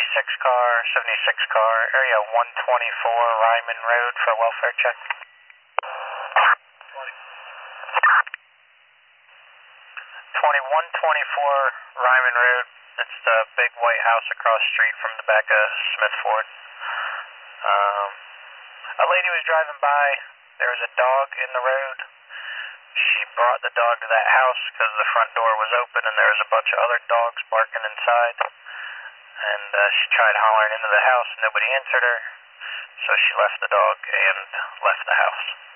76 car, area 124 Ryman Road for welfare check. 2124 Ryman Road. It's the big white house across the street from the back of Smith Ford. A lady was driving by. There was a dog in the road. She brought the dog to that house because the front door was open and there was a bunch of other dogs barking inside. And she tried hollering into the house and nobody answered her. So she left the dog and left the house.